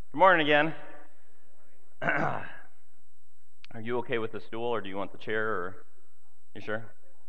Good morning again. Are you okay with the stool, or do you want the chair? Or you sure?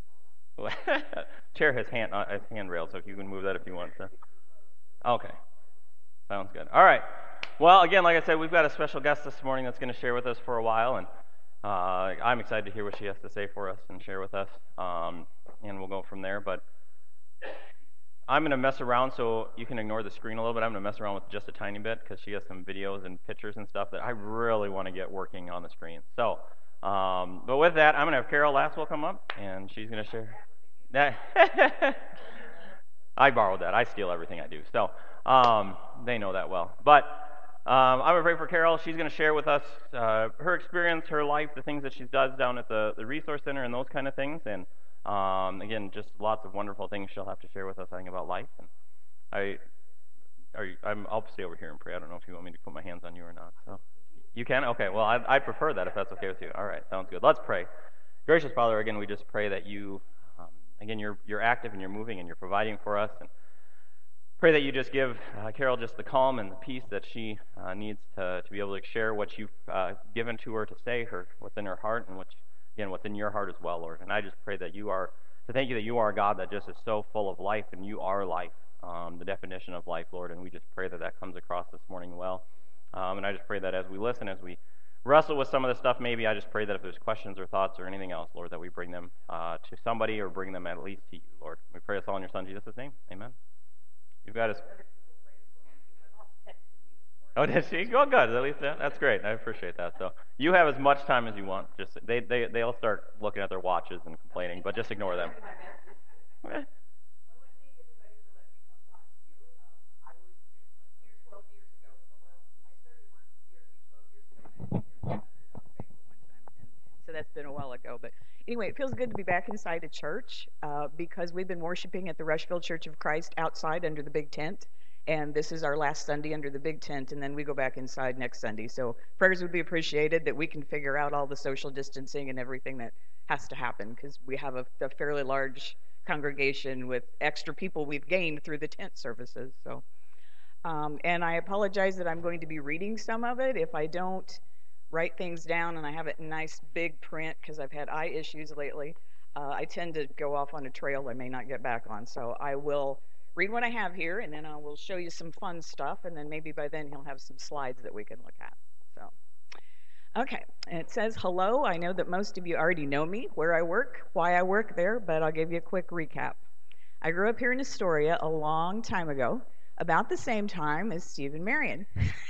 Chair has handrail, so if you can move that if you want to. Okay, sounds good. All right. Well, again, like I said, we've got a special guest this morning that's going to share with us for a while, and I'm excited to hear what she has to say for us and share with us, and we'll go from there. But I'm going to mess around, so you can ignore the screen a little bit. I'm going to mess around with just a tiny bit because she has some videos and pictures and stuff that I really want to get working on the screen. So, but with that, I'm going to have Carol Lasswell come up, and she's going to share. I borrowed that. I steal everything I do. So they know that well. But I'm going to pray for Carol. She's going to share with us her experience, her life, the things that she does down at the Resource Center and those kind of things. And again, just lots of wonderful things she'll have to share with us, I think, about life. And I'll stay over here and pray. I don't know if you want me to put my hands on you or not. So you can? Okay. Well, I prefer that if that's okay with you. All right. Sounds good. Let's pray. Gracious Father, again, we just pray that you, again, you're active and you're moving and you're providing for us. And pray that you just give Carol just the calm and the peace that she needs to be able to share what you've given to her to say, what's in her heart, and what's in your heart as well, Lord. And I just pray that thank you that you are a God that just is so full of life, and you are life, the definition of life, Lord. And we just pray that comes across this morning well. And I just pray that as we listen, as we wrestle with some of the stuff, maybe I just pray that if there's questions or thoughts or anything else, Lord, that we bring them to somebody or bring them at least to you, Lord. We pray this all in your Son, Jesus' name. Amen. You've got us. Oh, did she? Oh, good. At least that's great. I appreciate that. So you have as much time as you want. Just they'll start looking at their watches and complaining, but just ignore them. So that's been a while ago. But anyway, it feels good to be back inside a church because we've been worshiping at the Rushville Church of Christ outside under the big tent. And this is our last Sunday under the big tent, and then we go back inside next Sunday. So prayers would be appreciated that we can figure out all the social distancing and everything that has to happen because we have a fairly large congregation with extra people we've gained through the tent services. So, and I apologize that I'm going to be reading some of it. If I don't write things down and I have it in nice big print because I've had eye issues lately, I tend to go off on a trail I may not get back on. So I will read what I have here, and then I will show you some fun stuff, and then maybe by then he'll have some slides that we can look at. So, okay, and it says, hello, I know that most of you already know me, where I work, why I work there, but I'll give you a quick recap. I grew up here in Astoria a long time ago, about the same time as Steve and Marion.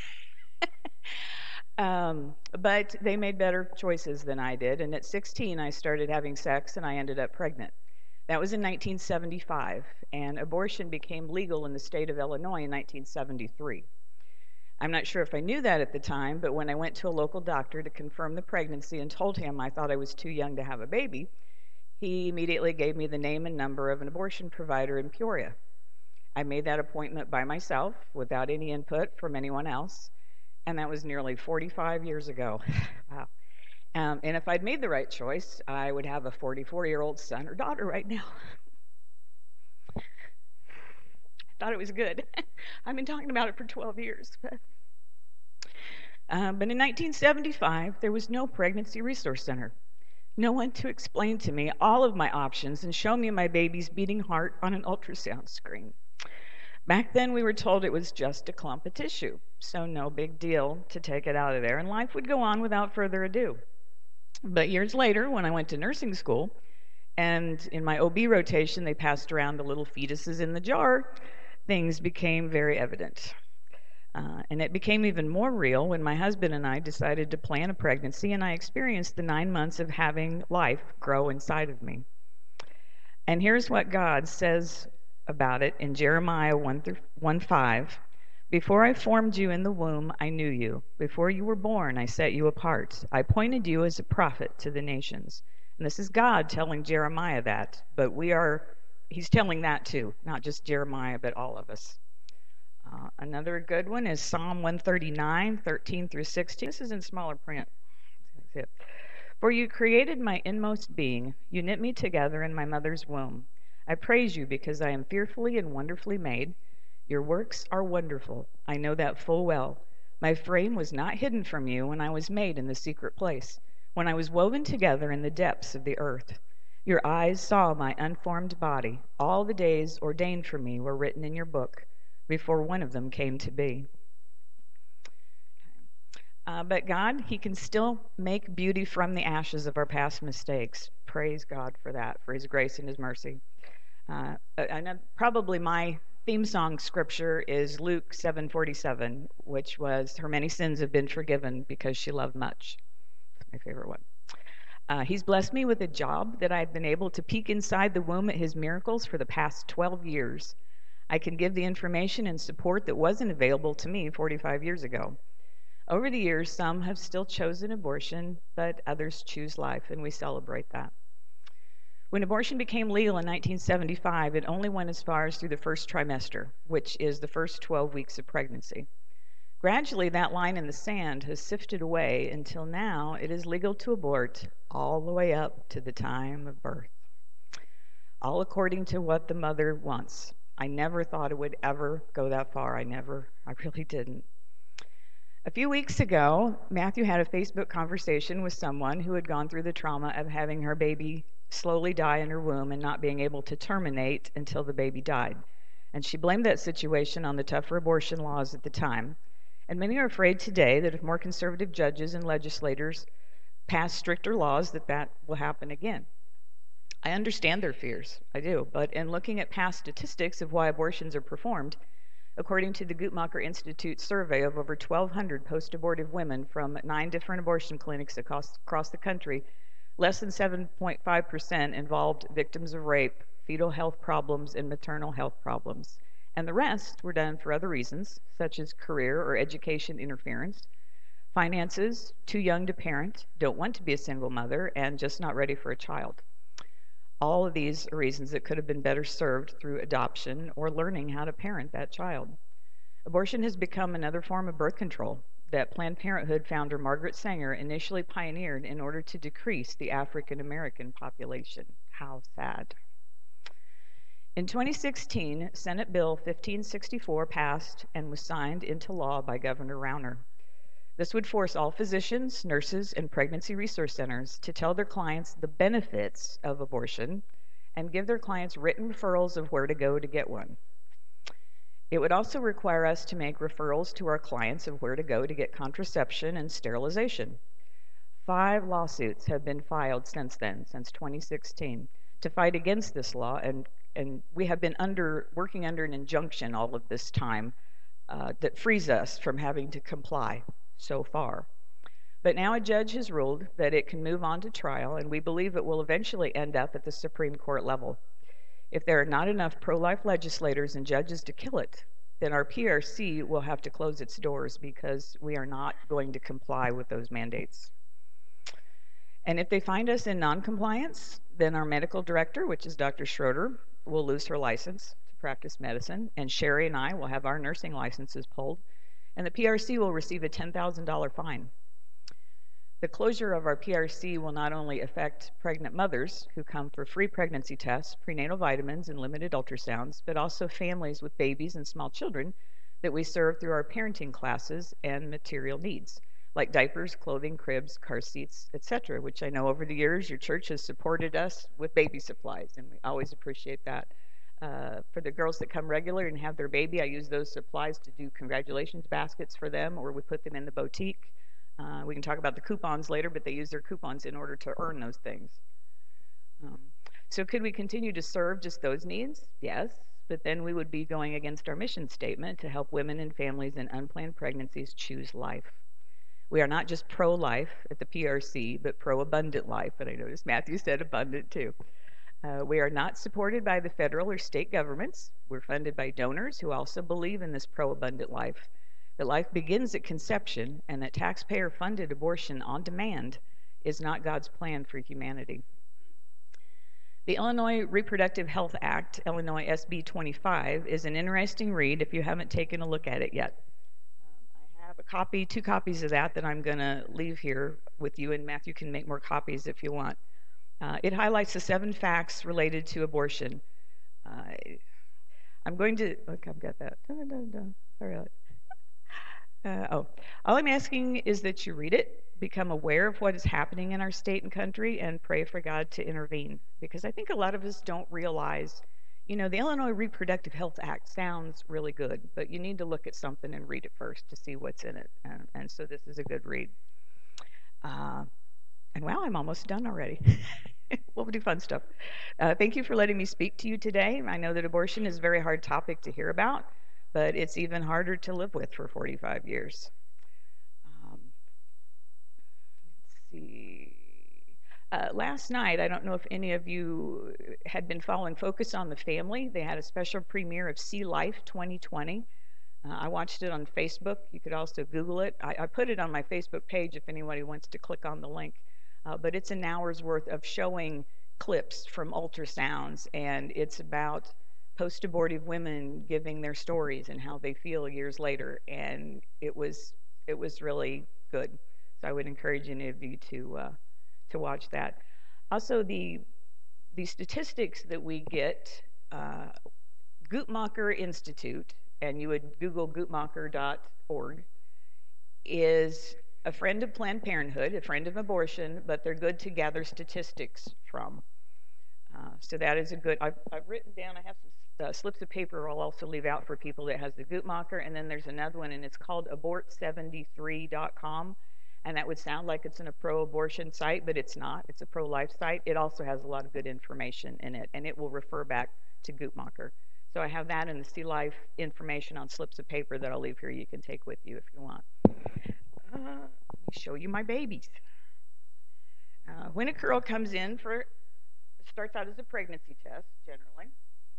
But they made better choices than I did, and at 16 I started having sex, and I ended up pregnant. That was in 1975, and abortion became legal in the state of Illinois in 1973. I'm not sure if I knew that at the time, but when I went to a local doctor to confirm the pregnancy and told him I thought I was too young to have a baby, he immediately gave me the name and number of an abortion provider in Peoria. I made that appointment by myself without any input from anyone else, and that was nearly 45 years ago. Wow. And if I'd made the right choice, I would have a 44-year-old son or daughter right now. I thought it was good. I've been talking about it for 12 years. But in 1975, there was no pregnancy resource center. No one to explain to me all of my options and show me my baby's beating heart on an ultrasound screen. Back then, we were told it was just a clump of tissue, so no big deal to take it out of there, and life would go on without further ado. But years later, when I went to nursing school, and in my OB rotation, they passed around the little fetuses in the jar, things became very evident. And it became even more real when my husband and I decided to plan a pregnancy, and I experienced the 9 months of having life grow inside of me. And here's what God says about it in Jeremiah 1:5. Before I formed you in the womb, I knew you. Before you were born, I set you apart. I appointed you as a prophet to the nations. And this is God telling Jeremiah that, but he's telling that too, not just Jeremiah, but all of us. Another good one is Psalm 139:13 through 16. This is in smaller print. For you created my inmost being. You knit me together in my mother's womb. I praise you because I am fearfully and wonderfully made. Your works are wonderful. I know that full well. My frame was not hidden from you when I was made in the secret place, when I was woven together in the depths of the earth. Your eyes saw my unformed body. All the days ordained for me were written in your book before one of them came to be. But God, He can still make beauty from the ashes of our past mistakes. Praise God for that, for His grace and His mercy. I know probably my theme song scripture is Luke 7:47, which was, her many sins have been forgiven because she loved much. That's my favorite one. He's blessed me with a job that I've been able to peek inside the womb at His miracles for the past 12 years. I can give the information and support that wasn't available to me 45 years ago. Over the years, some have still chosen abortion, but others choose life, and we celebrate that. When abortion became legal in 1975, it only went as far as through the first trimester, which is the first 12 weeks of pregnancy. Gradually, that line in the sand has sifted away until now it is legal to abort all the way up to the time of birth, all according to what the mother wants. I never thought it would ever go that far. I really didn't. A few weeks ago, Matthew had a Facebook conversation with someone who had gone through the trauma of having her baby slowly die in her womb and not being able to terminate until the baby died. And she blamed that situation on the tougher abortion laws at the time. And many are afraid today that if more conservative judges and legislators pass stricter laws, that will happen again. I understand their fears, I do. But in looking at past statistics of why abortions are performed, according to the Guttmacher Institute survey of over 1,200 post-abortive women from 9 different abortion clinics across the country, less than 7.5% involved victims of rape, fetal health problems, and maternal health problems. And the rest were done for other reasons, such as career or education interference, finances, too young to parent, don't want to be a single mother, and just not ready for a child. All of these are reasons that could have been better served through adoption or learning how to parent that child. Abortion has become another form of birth control that Planned Parenthood founder Margaret Sanger initially pioneered in order to decrease the African American population. How sad. In 2016, Senate Bill 1564 passed and was signed into law by Governor Rauner. This would force all physicians, nurses, and pregnancy resource centers to tell their clients the benefits of abortion and give their clients written referrals of where to go to get one. It would also require us to make referrals to our clients of where to go to get contraception and sterilization. 5 lawsuits have been filed since then, since 2016, to fight against this law, and we have been working under an injunction all of this time that frees us from having to comply so far. But now a judge has ruled that it can move on to trial, and we believe it will eventually end up at the Supreme Court level. If there are not enough pro-life legislators and judges to kill it, then our PRC will have to close its doors because we are not going to comply with those mandates. And if they find us in noncompliance, then our medical director, which is Dr. Schroeder, will lose her license to practice medicine, and Sherry and I will have our nursing licenses pulled, and the PRC will receive a $10,000 fine. The closure of our PRC will not only affect pregnant mothers who come for free pregnancy tests, prenatal vitamins, and limited ultrasounds, but also families with babies and small children that we serve through our parenting classes and material needs, like diapers, clothing, cribs, car seats, etc., which I know over the years your church has supported us with baby supplies, and we always appreciate that. For the girls that come regular and have their baby, I use those supplies to do congratulations baskets for them, or we put them in the boutique. We can talk about the coupons later, but they use their coupons in order to earn those things. So could we continue to serve just those needs? Yes, but then we would be going against our mission statement to help women and families in unplanned pregnancies choose life. We are not just pro-life at the PRC, but pro-abundant life, and I noticed Matthew said abundant too. We are not supported by the federal or state governments. We're funded by donors who also believe in this pro-abundant life, that life begins at conception, and that taxpayer-funded abortion on demand is not God's plan for humanity. The Illinois Reproductive Health Act, Illinois SB 25, is an interesting read if you haven't taken a look at it yet. I have a copy, 2 copies of that I'm going to leave here with you, and Matthew can make more copies if you want. It highlights the 7 facts related to abortion. I'm going to, look, I've got that. All right. All I'm asking is that you read it, become aware of what is happening in our state and country, and pray for God to intervene. Because I think a lot of us don't realize, the Illinois Reproductive Health Act sounds really good, but you need to look at something and read it first to see what's in it. And so this is a good read. And wow, I'm almost done already. We'll do fun stuff. Thank you for letting me speak to you today. I know that abortion is a very hard topic to hear about, but it's even harder to live with for 45 years. Let's see. Last night, I don't know if any of you had been following Focus on the Family. They had a special premiere of See Life 2020. I watched it on Facebook. You could also Google it. I put it on my Facebook page if anybody wants to click on the link. But it's an hour's worth of showing clips from ultrasounds, and it's about post-abortive women giving their stories and how they feel years later. And it was really good. So I would encourage any of you to watch that. Also, the statistics that we get, Guttmacher Institute, and you would Google guttmacher.org, is a friend of Planned Parenthood, a friend of abortion, but they're good to gather statistics from. So that is a good, I've written down, I have some slips of paper I'll also leave out for people that has the Guttmacher, and then there's another one, and it's called abort73.com, and that would sound like it's a pro-abortion site, but it's not. It's a pro-life site. It also has a lot of good information in it, and it will refer back to Guttmacher. So I have that and the See Life information on slips of paper that I'll leave here you can take with you if you want. Let me show you my babies. When a girl comes in it starts out as a pregnancy test, generally.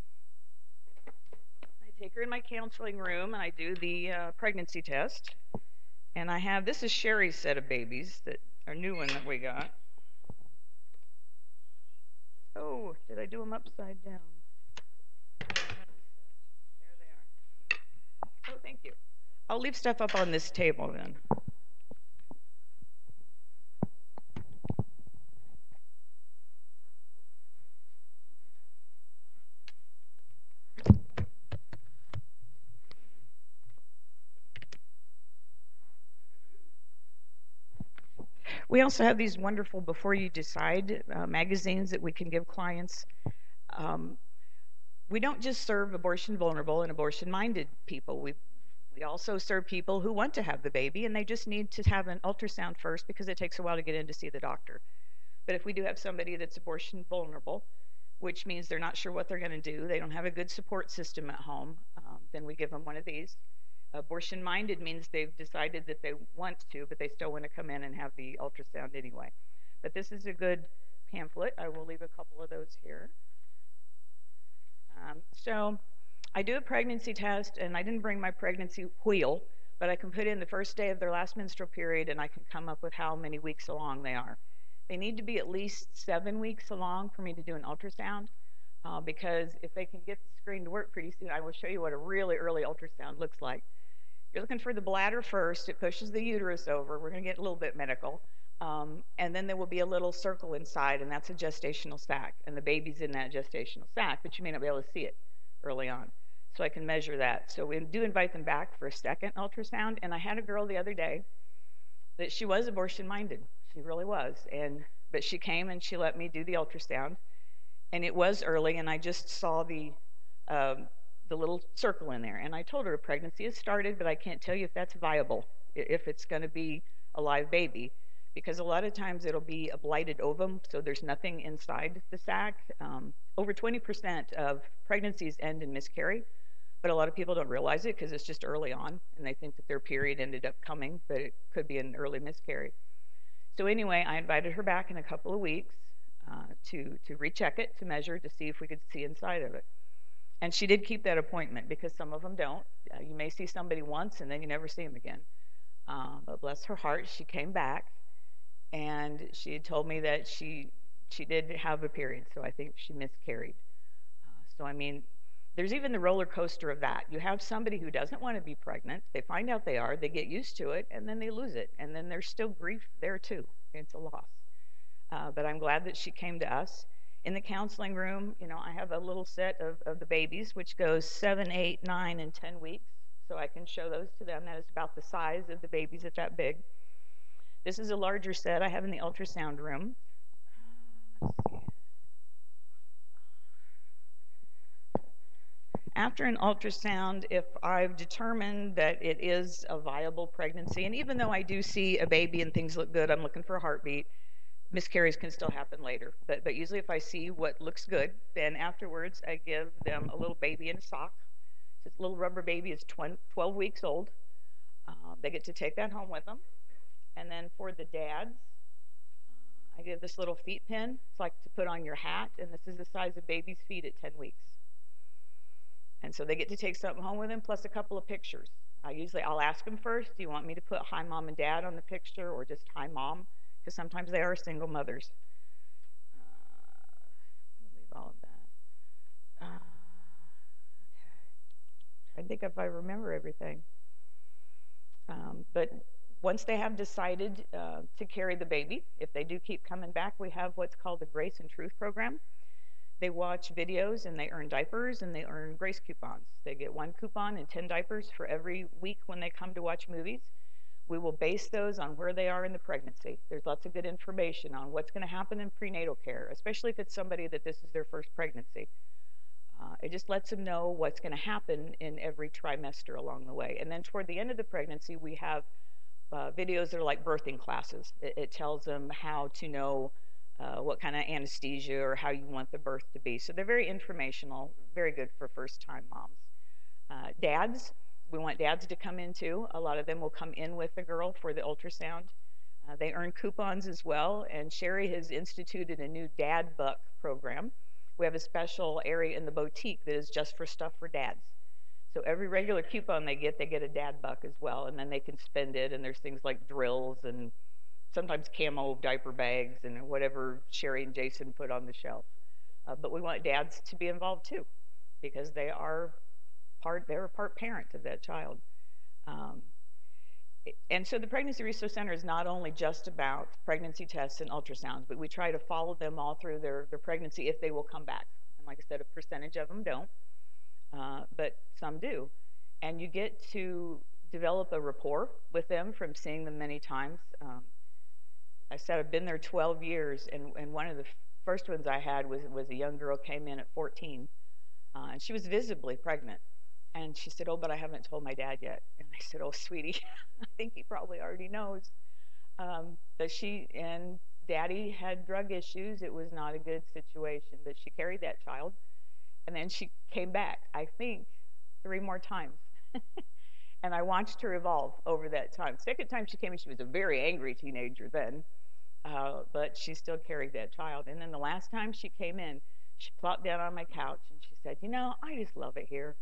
I take her in my counseling room and I do the pregnancy test. And this is Sherry's set of babies, that our new one that we got. Oh, did I do them upside down? There they are. Oh, thank you. I'll leave stuff up on this table then. We also have these wonderful Before You Decide magazines that we can give clients. We don't just serve abortion vulnerable and abortion minded people. We also serve people who want to have the baby and they just need to have an ultrasound first because it takes a while to get in to see the doctor. But if we do have somebody that's abortion vulnerable, which means they're not sure what they're going to do, they don't have a good support system at home, then we give them one of these. Abortion minded means they've decided that they want to, but they still want to come in and have the ultrasound anyway. But this is a good pamphlet. I will leave a couple of those here. So I do a pregnancy test, and I didn't bring my pregnancy wheel, but I can put in the first day of their last menstrual period, and I can come up with how many weeks along they are. They need to be at least 7 weeks along for me to do an ultrasound. Because if they can get the screen to work pretty soon, I will show you what a really early ultrasound looks like. You're looking for the bladder first. It pushes the uterus over. We're going to get a little bit medical. And then there will be a little circle inside, and that's a gestational sac. And the baby's in that gestational sac, but you may not be able to see it early on. So I can measure that. So we do invite them back for a second ultrasound. And I had a girl the other day that she was abortion-minded. She really was. But she came and she let me do the ultrasound. And it was early, and I just saw the little circle in there. And I told her a pregnancy has started, but I can't tell you if that's viable, if it's going to be a live baby. Because a lot of times it'll be a blighted ovum, so there's nothing inside the sac. Over 20% of pregnancies end in miscarry, but a lot of people don't realize it because it's just early on, and they think that their period ended up coming, but it could be an early miscarry. So anyway, I invited her back in a couple of weeks to recheck it, to measure, to see if we could see inside of it. And she did keep that appointment because some of them don't. You may see somebody once and then you never see them again. But bless her heart, she came back and she had told me that she did have a period, so I think she miscarried. So I mean, there's even the roller coaster of that. You have somebody who doesn't want to be pregnant, they find out they are, they get used to it, and then they lose it. And then there's still grief there too. It's a loss. But I'm glad that she came to us. In the counseling room, I have a little set of the babies, which goes 7, 8, 9, and 10 weeks. so I can show those to them. That is about the size of the babies at that big. This is a larger set I have in the ultrasound room. Let's see. After an ultrasound, if I've determined that it is a viable pregnancy, and even though I do see a baby and things look good, I'm looking for a heartbeat, miscarriages can still happen later. But usually if I see what looks good, then afterwards I give them a little baby in a sock. This little rubber baby is 12 weeks old. They get to take that home with them. And then for the dads, I give this little feet pin. It's like to put on your hat, and this is the size of baby's feet at 10 weeks. And so they get to take something home with them, plus a couple of pictures. I'll ask them first, do you want me to put hi mom and dad on the picture, or just hi mom? Because sometimes they are single mothers. Leave all of that. Okay. I think if I remember everything. But once they have decided to carry the baby, if they do keep coming back, we have what's called the Grace and Truth program. They watch videos and they earn diapers and they earn Grace coupons. They get 1 coupon and 10 diapers for every week when they come to watch movies. We will base those on where they are in the pregnancy. There's lots of good information on what's going to happen in prenatal care, especially if it's somebody that this is their first pregnancy. It just lets them know what's going to happen in every trimester along the way. And then toward the end of the pregnancy, we have videos that are like birthing classes. It tells them how to know what kind of anesthesia or how you want the birth to be. So they're very informational, very good for first-time moms. Dads, we want dads to come in too. A lot of them will come in with the girl for the ultrasound. They earn coupons as well, and Sherry has instituted a new Dad Buck program. We have a special area in the boutique that is just for stuff for dads. So every regular coupon they get a Dad Buck as well, and then they can spend it, and there's things like drills and sometimes camo diaper bags and whatever Sherry and Jason put on the shelf. But we want dads to be involved too, because they're a part parent of that child. And so the Pregnancy Resource Center is not only just about pregnancy tests and ultrasounds, but we try to follow them all through their pregnancy if they will come back. And like I said, a percentage of them don't, but some do. And you get to develop a rapport with them from seeing them many times. I said I've been there 12 years, and one of the first ones I had was a young girl came in at 14, and she was visibly pregnant. And she said, oh, but I haven't told my dad yet. And I said, oh, sweetie, I think he probably already knows. But she and Daddy had drug issues. It was not a good situation, but she carried that child. And then she came back, I think, 3 more times. And I watched her evolve over that time. Second time she came in, she was a very angry teenager then, but she still carried that child. And then the last time she came in, she plopped down on my couch and she said, you know, I just love it here.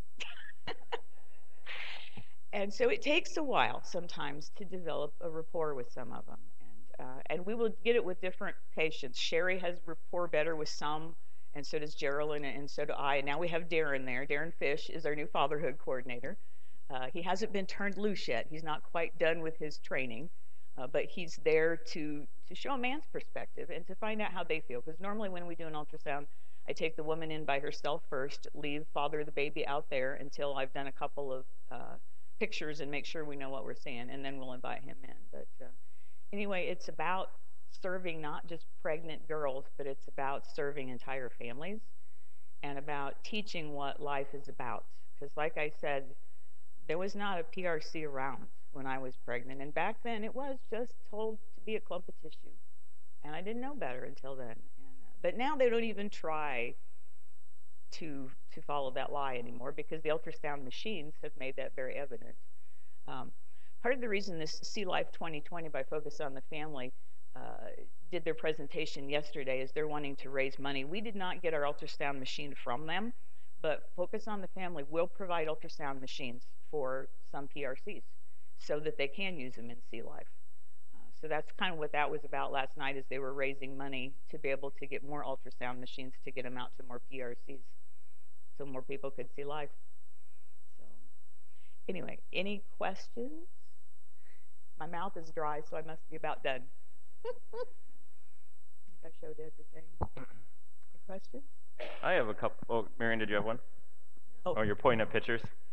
And so it takes a while sometimes to develop a rapport with some of them. And we will get it with different patients. Sherry has rapport better with some, and so does Geraldine, and so do I. And now we have Darren there. Darren Fish is our new fatherhood coordinator. He hasn't been turned loose yet. He's not quite done with his training, but he's there to show a man's perspective and to find out how they feel. Because normally when we do an ultrasound, I take the woman in by herself first, leave father the baby out there until I've done a couple of pictures and make sure we know what we're seeing, and then we'll invite him in. But anyway, it's about serving not just pregnant girls, but it's about serving entire families and about teaching what life is about. Because like I said, there was not a PRC around when I was pregnant, and back then it was just told to be a clump of tissue, and I didn't know better until then. But now they don't even try to follow that lie anymore, because the ultrasound machines have made that very evident. Part of the reason this See Life 2020 by Focus on the Family did their presentation yesterday is they're wanting to raise money. We did not get our ultrasound machine from them, but Focus on the Family will provide ultrasound machines for some PRCs so that they can use them in See Life. So that's kind of what that was about last night, is they were raising money to be able to get more ultrasound machines to get them out to more PRCs so more people could see life. So anyway, any questions? My mouth is dry, so I must be about done. I think I showed everything. Any questions? I have a couple. Oh, Marion, did you have one? Oh, you're pointing at pictures.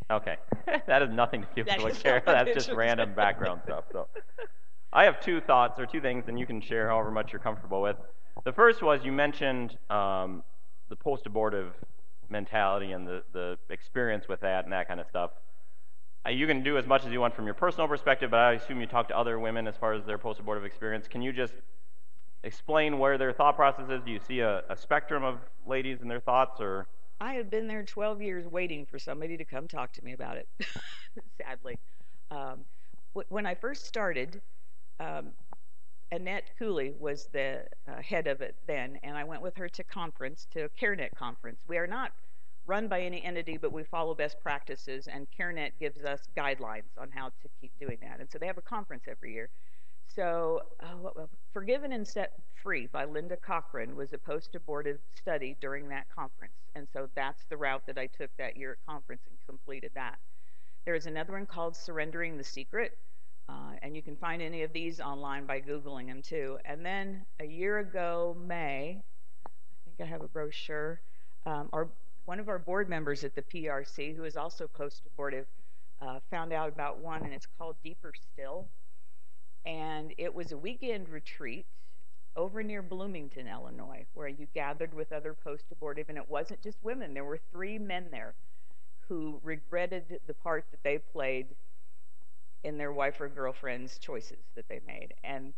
Okay. That has nothing to do That with what is Carol. not That's just what it random is. background stuff. So, I have two thoughts or two things, and you can share however much you're comfortable with. The first was you mentioned the post-abortive mentality and the experience with that and that kind of stuff. You can do as much as you want from your personal perspective, but I assume you talk to other women as far as their post-abortive experience. Can you just explain where their thought process is? Do you see a spectrum of ladies and their thoughts, or? I have been there 12 years waiting for somebody to come talk to me about it, sadly. Um, when I first started, um, Annette Cooley was the head of it then, and I went with her to a CareNet conference. We are not run by any entity, but we follow best practices, and CareNet gives us guidelines on how to keep doing that. And so they have a conference every year. So, Forgiven and Set Free by Linda Cochran was a post-abortive study during that conference. And so that's the route that I took that year at conference and completed that. There is another one called Surrendering the Secret, and you can find any of these online by Googling them too. And then a year ago, May, I think I have a brochure, one of our board members at the PRC, who is also post-abortive, found out about one, and it's called Deeper Still. And it was a weekend retreat over near Bloomington, Illinois, where you gathered with other post-abortive, and it wasn't just women. There were 3 men there who regretted the part that they played in their wife or girlfriend's choices that they made. And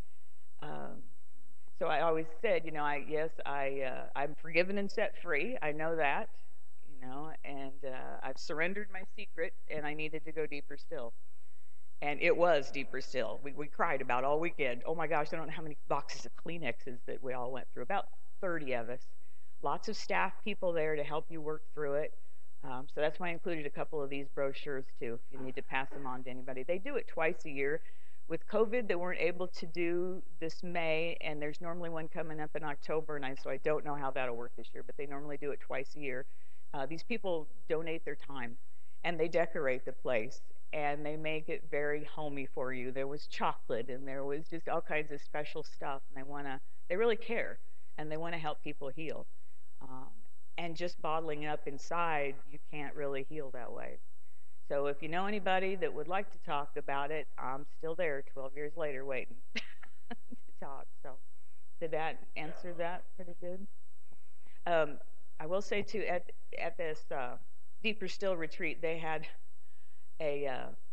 so I always said, I'm forgiven and set free. I know that, and I've surrendered my secret, and I needed to go deeper still. And it was deeper still. We cried about all weekend. Oh my gosh, I don't know how many boxes of Kleenexes that we all went through. About 30 of us. Lots of staff people there to help you work through it. So that's why I included a couple of these brochures too, if you need to pass them on to anybody. They do it twice a year. With COVID, they weren't able to do this May, and there's normally one coming up in October, so I don't know how that'll work this year, but they normally do it twice a year. These people donate their time, and they decorate the place, and they make it very homey for you. There was chocolate, and there was just all kinds of special stuff, and they really care, and they want to help people heal. And just bottling up inside, you can't really heal that way. So if you know anybody that would like to talk about it, I'm still there 12 years later waiting to talk. So did that answer that pretty good? I will say too, at this Deeper Still retreat, they had a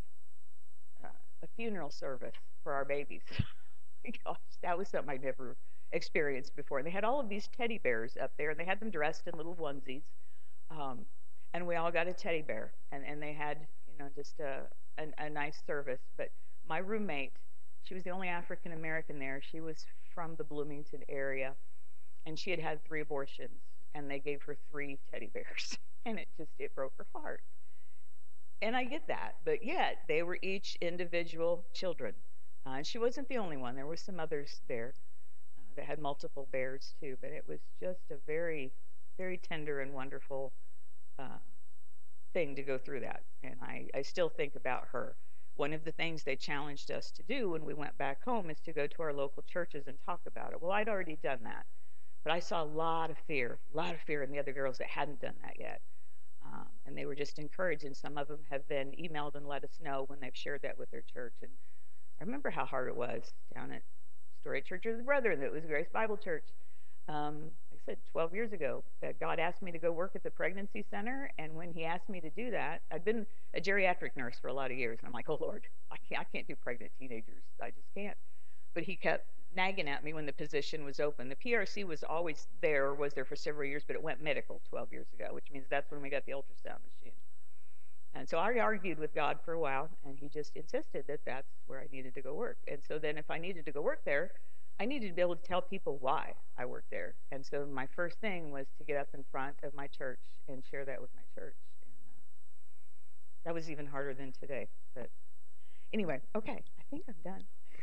funeral service for our babies. Gosh, that was something I'd never experienced before. And they had all of these teddy bears up there, and they had them dressed in little onesies, and we all got a teddy bear, and they had just a nice service. But my roommate, she was the only African American there. She was from the Bloomington area, and she had had 3 abortions, and they gave her 3 teddy bears, and it broke her heart. And I get that, but yet they were each individual children, and she wasn't the only one. There were some others there that had multiple bears too, but it was just a very, very tender and wonderful thing to go through that. And I still think about her. One of the things they challenged us to do when we went back home is to go to our local churches and talk about it. Well, I'd already done that, but I saw a lot of fear in the other girls that hadn't done that yet. And they were just encouraged, and some of them have then emailed and let us know when they've shared that with their church. And I remember how hard it was down at Story Church of the Brethren. That was Grace Bible Church. Like I said, 12 years ago, that God asked me to go work at the pregnancy center, and when He asked me to do that, I'd been a geriatric nurse for a lot of years, and I'm like, oh Lord, I can't do pregnant teenagers. I just can't. But He kept nagging at me when the position was open. The PRC was always there, was there for several years, but it went medical 12 years ago, which means that's when we got the ultrasound machine. And so I argued with God for a while, and He just insisted that that's where I needed to go work. And so then if I needed to go work there, I needed to be able to tell people why I worked there. And so my first thing was to get up in front of my church and share that with my church. And that was even harder than today. But anyway, okay, I think I'm done.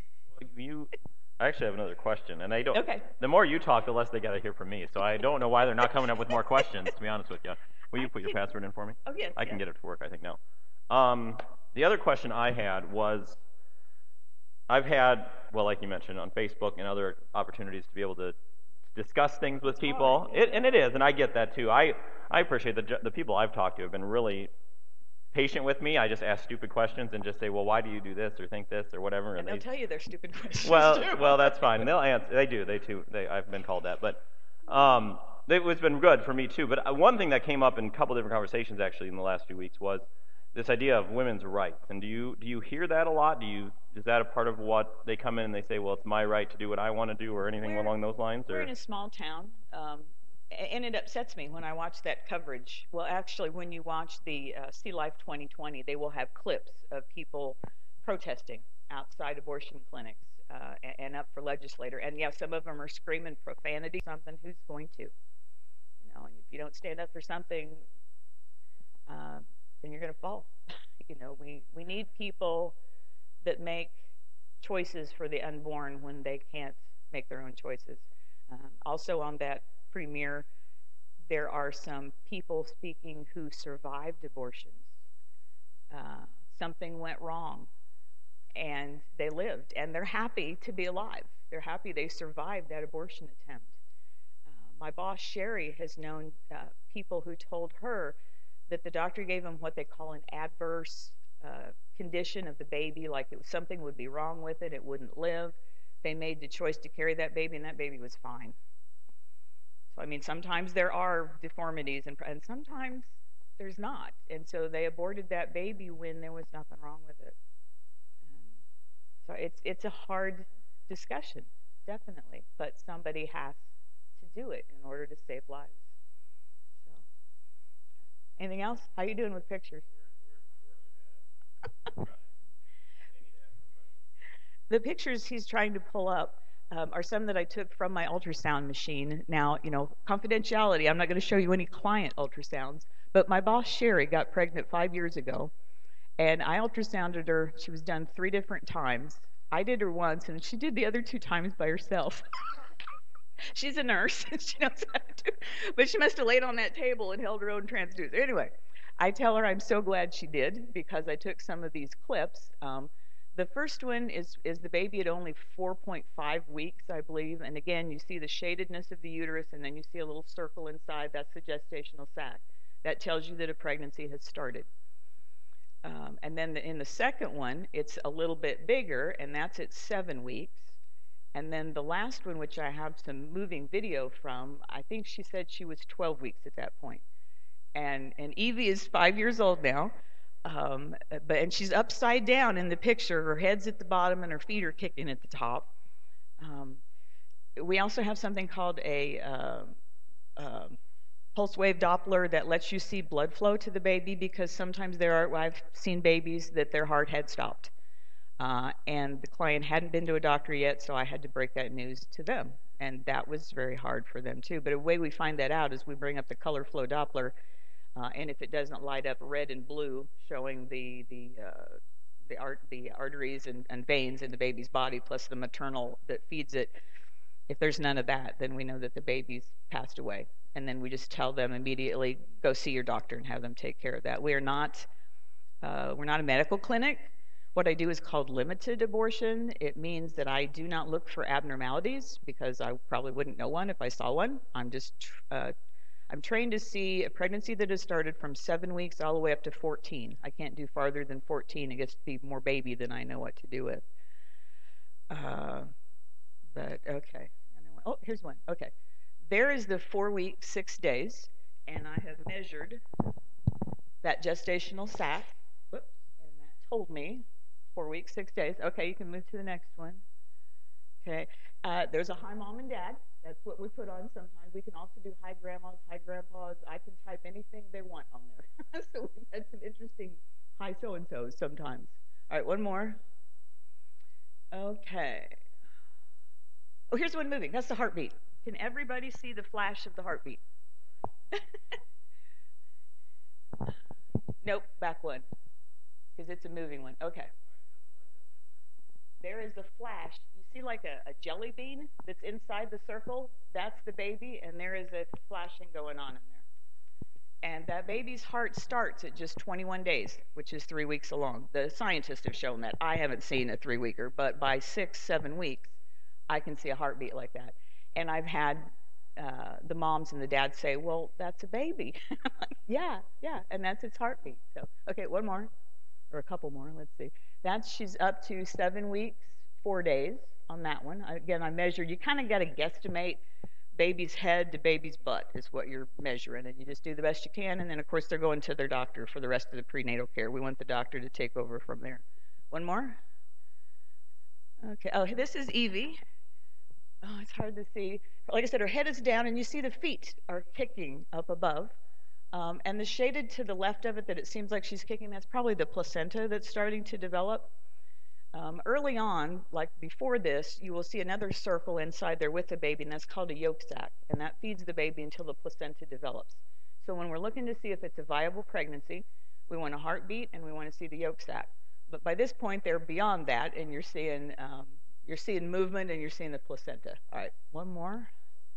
I actually have another question, and I don't. Okay. The more you talk, the less they got to hear from me. So I don't know why they're not coming up with more questions. To be honest with you, will you put your password in for me? Oh yes. I can get it to work, I think now. The other question I had was, I've had, well, like you mentioned, on Facebook and other opportunities to be able to discuss things with people, and it is, and I get that too. I appreciate the people I've talked to have been really patient with me. I just ask stupid questions and just say, well, why do you do this or think this or whatever? And they'll tell you they're stupid questions well, too. well, that's fine, and they'll answer. They do. They too. I've been called that, but it's been good for me too. But one thing that came up in a couple different conversations actually in the last few weeks was this idea of women's rights. And do you hear that a lot? Is that a part of what they come in and they say, well, it's my right to do what I want to do, or anything along those lines? We're in a small town, and it upsets me when I watch that coverage. Well, actually, when you watch the See Life 2020, they will have clips of people protesting outside abortion clinics and up for legislator. And yeah, some of them are screaming profanity. Something. Who's going to? And if you don't stand up for something, then you're going to fall. We need people that make choices for the unborn when they can't make their own choices. Also on that premiere, there are some people speaking who survived abortions. Something went wrong, and they lived, and they're happy to be alive. They're happy they survived that abortion attempt. My boss, Sherry, has known people who told her that the doctor gave them what they call an adverse condition of the baby, like something would be wrong with it, it wouldn't live. They made the choice to carry that baby, and that baby was fine. So, sometimes there are deformities, and sometimes there's not. And so they aborted that baby when there was nothing wrong with it. So it's a hard discussion, definitely, but somebody has to do it in order to save lives. So, anything else? How you doing with pictures? The pictures he's trying to pull up are some that I took from my ultrasound machine. Now, confidentiality, I'm not going to show you any client ultrasounds, but my boss, Sherry, got pregnant 5 years ago, and I ultrasounded her. She was done 3 different times. I did her once, and she did the other 2 times by herself. She's a nurse. She knows how to do it. But she must have laid on that table and held her own transducer. Anyway, I tell her I'm so glad she did, because I took some of these clips. The first one is the baby at only 4.5 weeks, I believe. And again, you see the shadedness of the uterus, and then you see a little circle inside. That's the gestational sac. That tells you that a pregnancy has started. And then in the second one, it's a little bit bigger, and that's at 7 weeks. And then the last one, which I have some moving video from, I think she said she was 12 weeks at that point. And Evie is 5 years old now, and she's upside down in the picture. Her head's at the bottom and her feet are kicking at the top. We also have something called a pulse wave Doppler that lets you see blood flow to the baby, because sometimes I've seen babies that their heart had stopped. And the client hadn't been to a doctor yet, so I had to break that news to them. And that was very hard for them too. But a way we find that out is we bring up the color flow Doppler, and if it doesn't light up red and blue, showing the arteries and veins in the baby's body, plus the maternal that feeds it, if there's none of that, then we know that the baby's passed away. And then we just tell them immediately, go see your doctor and have them take care of that. We're not a medical clinic. What I do is called limited abortion. It means that I do not look for abnormalities, because I probably wouldn't know one if I saw one. I'm trained to see a pregnancy that has started from 7 weeks all the way up to 14. I can't do farther than 14. It gets to be more baby than I know what to do with. But okay. Oh, here's one. Okay. There is the 4 weeks, 6 days, and I have measured that gestational sac. Whoops, and that told me 4 weeks, 6 days. Okay, you can move to the next one. Okay, there's a hi mom and dad. That's what we put on sometimes. We can also do hi grandmas, hi grandpas. I can type anything they want on there. So we've had some interesting hi so-and-sos sometimes. All right, one more. Okay. Oh, here's one moving. That's the heartbeat. Can everybody see the flash of the heartbeat? Nope, back one, because it's a moving one. Okay. There is a flash. You see like a jelly bean that's inside the circle? That's the baby, and there is a flashing going on in there. And that baby's heart starts at just 21 days, which is 3 weeks along. The scientists have shown that. I haven't seen a 3-weeker, but by 6, 7 weeks, I can see a heartbeat like that. And I've had the moms and the dads say, well, that's a baby. I'm like, yeah, and that's its heartbeat. So, okay, one more, or a couple more, let's see. She's up to 7 weeks, 4 days on that one. Again, I measured, you kind of got to guesstimate baby's head to baby's butt is what you're measuring, and you just do the best you can, and then, of course, they're going to their doctor for the rest of the prenatal care. We want the doctor to take over from there. One more. Okay, oh, this is Evie. Oh, it's hard to see. Like I said, her head is down, and you see the feet are kicking up above. And the shaded to the left of it that it seems like she's kicking, that's probably the placenta that's starting to develop. Early on, like before this, you will see another circle inside there with the baby, and that's called a yolk sac, and that feeds the baby until the placenta develops. So when we're looking to see if it's a viable pregnancy, we want a heartbeat, and we want to see the yolk sac. But by this point, they're beyond that, and you're seeing movement, and you're seeing the placenta. All right, one more.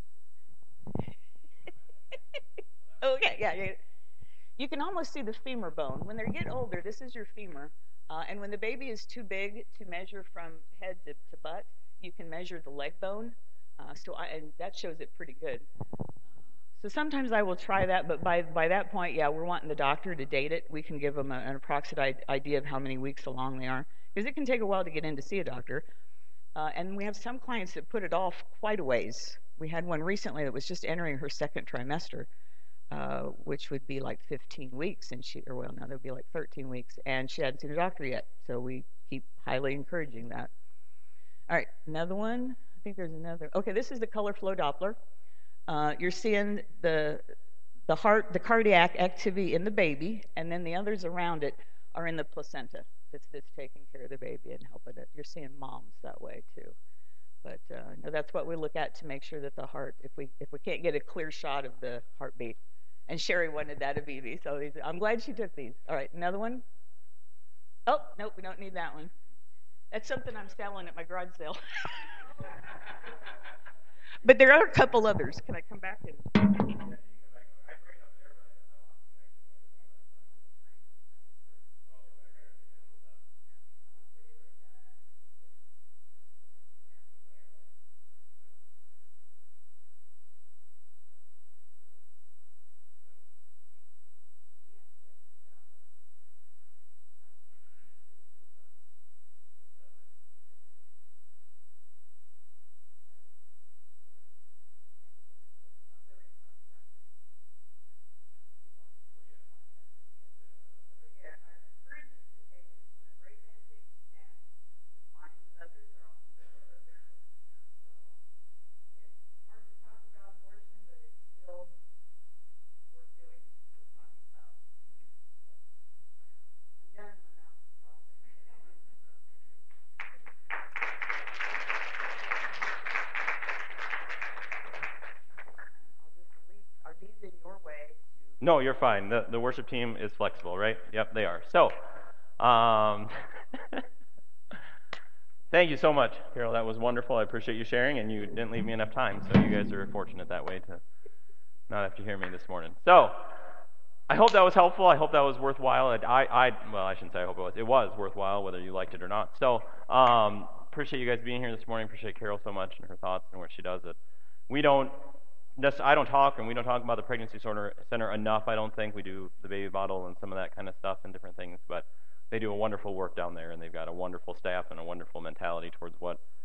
Okay, yeah. You can almost see the femur bone. When they get older, this is your femur. And when the baby is too big to measure from head to butt, you can measure the leg bone. And that shows it pretty good. So sometimes I will try that, but by that point, yeah, we're wanting the doctor to date it. We can give them an approximate idea of how many weeks along they are, because it can take a while to get in to see a doctor. And we have some clients that put it off quite a ways. We had one recently that was just entering her second trimester, which would be like 15 weeks, and that would be like 13 weeks, and she hadn't seen a doctor yet. So we keep highly encouraging that. All right, another one. I think there's another. Okay, this is the color flow Doppler. You're seeing the heart, the cardiac activity in the baby, and then the others around it are in the placenta that's taking care of the baby and helping it. You're seeing moms that way too. But that's what we look at to make sure that the heart, if we can't get a clear shot of the heartbeat. And Sherry wanted that of Evie, so I'm glad she took these. All right, another one. Oh, nope, we don't need that one. That's something I'm selling at my garage sale. But there are a couple others. Can I come back and... No, you're fine. The worship team is flexible, right? Yep, they are. So, thank you so much, Carol. That was wonderful. I appreciate you sharing, and you didn't leave me enough time, so you guys are fortunate that way to not have to hear me this morning. So, I hope that was helpful. I hope that was worthwhile. Well, I shouldn't say I hope it was. It was worthwhile, whether you liked it or not. So, appreciate you guys being here this morning. Appreciate Carol so much and her thoughts and what she does. I don't talk, and we don't talk about the Pregnancy Center enough, I don't think. We do the baby bottle and some of that kind of stuff and different things, but they do a wonderful work down there, and they've got a wonderful staff and a wonderful mentality towards what